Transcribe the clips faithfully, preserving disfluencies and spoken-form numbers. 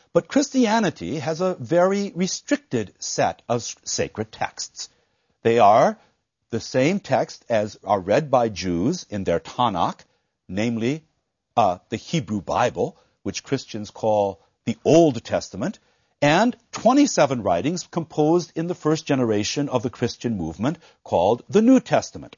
But Christianity has a very restricted set of sacred texts. They are the same text as are read by Jews in their Tanakh, namely uh, the Hebrew Bible, which Christians call the Old Testament, and twenty-seven writings composed in the first generation of the Christian movement called the New Testament.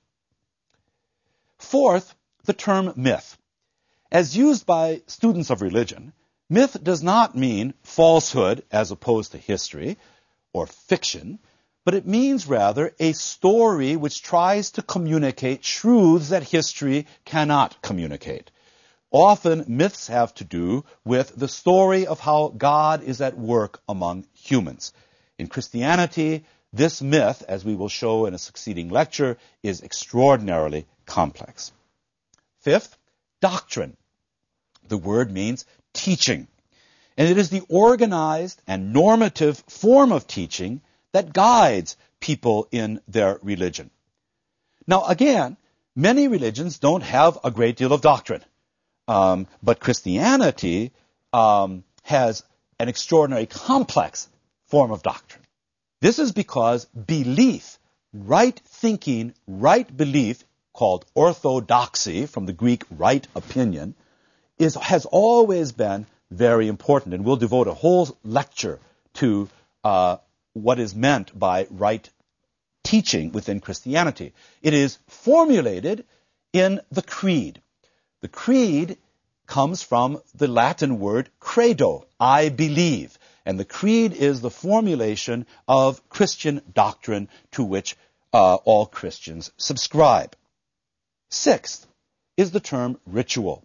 Fourth, the term myth. As used by students of religion, myth does not mean falsehood as opposed to history or fiction, but it means rather a story which tries to communicate truths that history cannot communicate. Often myths have to do with the story of how God is at work among humans. In Christianity, this myth, as we will show in a succeeding lecture, is extraordinarily complex. Fifth, doctrine. The word means teaching, and it is the organized and normative form of teaching that guides people in their religion. Now, again, many religions don't have a great deal of doctrine. Um, but Christianity um, has an extraordinary complex form of doctrine. This is because belief, right thinking, right belief, called orthodoxy, from the Greek right opinion, is has always been very important. And we'll devote a whole lecture to uh, what is meant by right teaching within Christianity. It is formulated in the creed. The creed comes from the Latin word credo, I believe. And the creed is the formulation of Christian doctrine to which uh, all Christians subscribe. Sixth is the term ritual.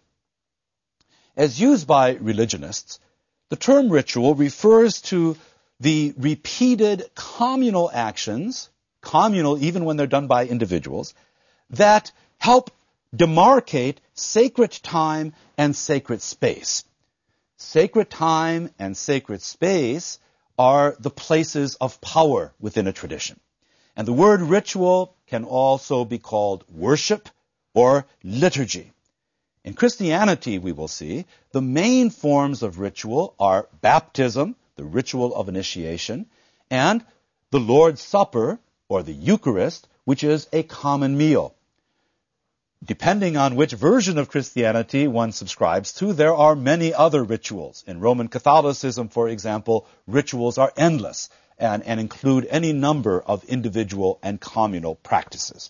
As used by religionists, the term ritual refers to the repeated communal actions, communal even when they're done by individuals, that help demarcate sacred time and sacred space. Sacred time and sacred space are the places of power within a tradition. And the word ritual can also be called worship or liturgy. In Christianity, we will see, the main forms of ritual are baptism, the ritual of initiation, and the Lord's Supper, or the Eucharist, which is a common meal. Depending on which version of Christianity one subscribes to, there are many other rituals. In Roman Catholicism, for example, rituals are endless and, and include any number of individual and communal practices.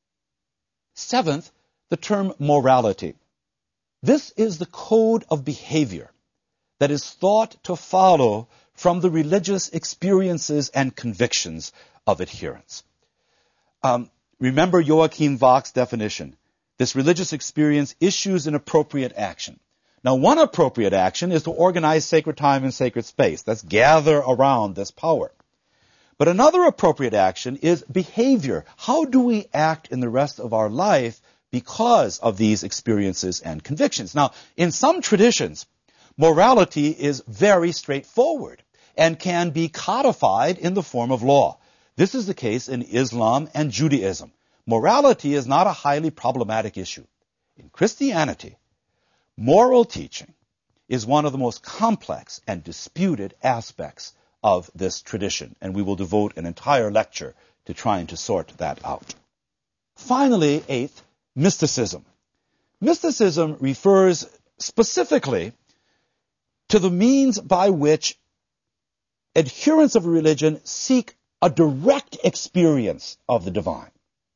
Seventh, the term morality. This is the code of behavior that is thought to follow from the religious experiences and convictions of adherents. Um, remember Joachim Bach's definition. This religious experience issues an appropriate action. Now, one appropriate action is to organize sacred time and sacred space. That's gather around this power. But another appropriate action is behavior. How do we act in the rest of our life because of these experiences and convictions? Now, in some traditions, morality is very straightforward and can be codified in the form of law. This is the case in Islam and Judaism. Morality is not a highly problematic issue. In Christianity, moral teaching is one of the most complex and disputed aspects of this tradition, and we will devote an entire lecture to trying to sort that out. Finally, eighth, mysticism. Mysticism refers specifically to the means by which adherents of a religion seek a direct experience of the divine,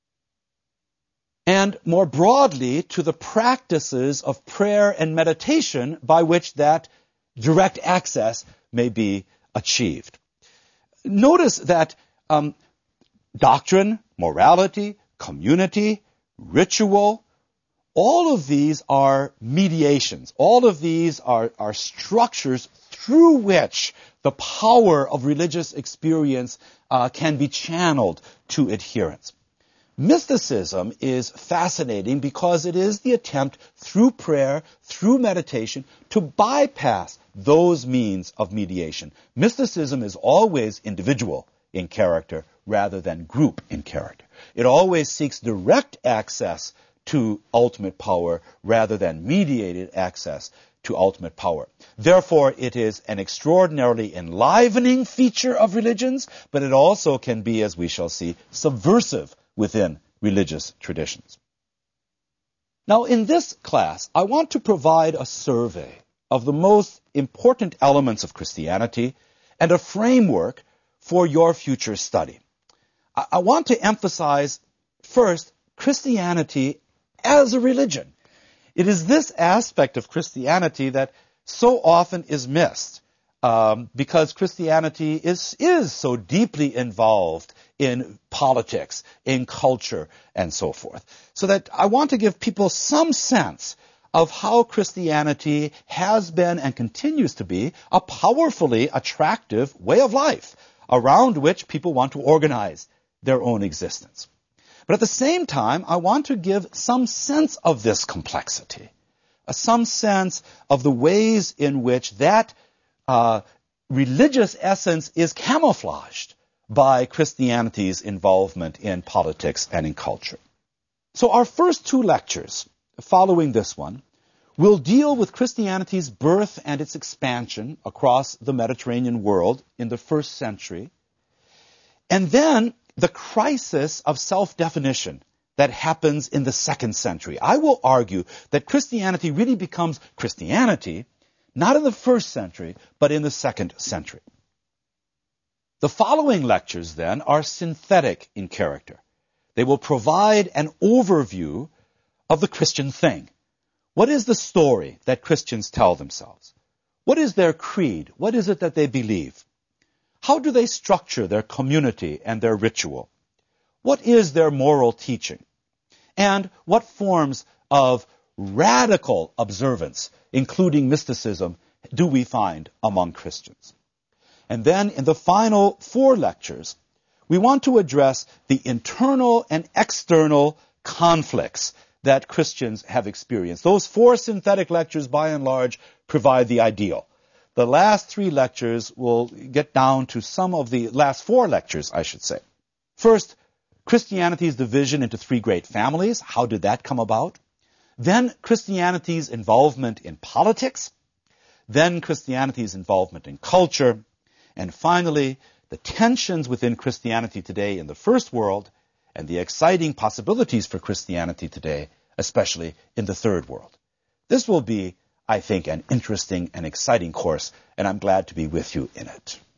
and more broadly to the practices of prayer and meditation by which that direct access may be achieved. Notice that um, doctrine, morality, community, ritual, all of these are mediations. All of these are, are structures through which the power of religious experience uh, can be channeled to adherents. Mysticism is fascinating because it is the attempt through prayer, through meditation, to bypass those means of mediation. Mysticism is always individual in character rather than group in character. It always seeks direct access to ultimate power rather than mediated access to ultimate power. Therefore, it is an extraordinarily enlivening feature of religions, but it also can be, as we shall see, subversive within religious traditions. Now, in this class, I want to provide a survey of the most important elements of Christianity and a framework for your future study. I, I want to emphasize, first, Christianity as a religion. It is this aspect of Christianity that so often is missed um, because Christianity is, is so deeply involved in politics, in culture, and so forth. So that I want to give people some sense of how Christianity has been and continues to be a powerfully attractive way of life around which people want to organize their own existence. But at the same time, I want to give some sense of this complexity, uh, some sense of the ways in which that uh, religious essence is camouflaged by Christianity's involvement in politics and in culture. So our first two lectures, following this one, will deal with Christianity's birth and its expansion across the Mediterranean world in the first century, and then the crisis of self-definition that happens in the second century. I will argue that Christianity really becomes Christianity, not in the first century, but in the second century. The following lectures, then, are synthetic in character. They will provide an overview of the Christian thing. What is the story that Christians tell themselves? What is their creed? What is it that they believe? How do they structure their community and their ritual? What is their moral teaching? And what forms of radical observance, including mysticism, do we find among Christians? And then in the final four lectures, we want to address the internal and external conflicts that Christians have experienced. Those four synthetic lectures, by and large, provide the ideal. The last three lectures will get down to some of the last four lectures, I should say. First, Christianity's division into three great families. How did that come about? Then Christianity's involvement in politics. Then Christianity's involvement in culture. And finally, the tensions within Christianity today in the first world and the exciting possibilities for Christianity today, especially in the third world. This will be, I think, an interesting and exciting course, and I'm glad to be with you in it.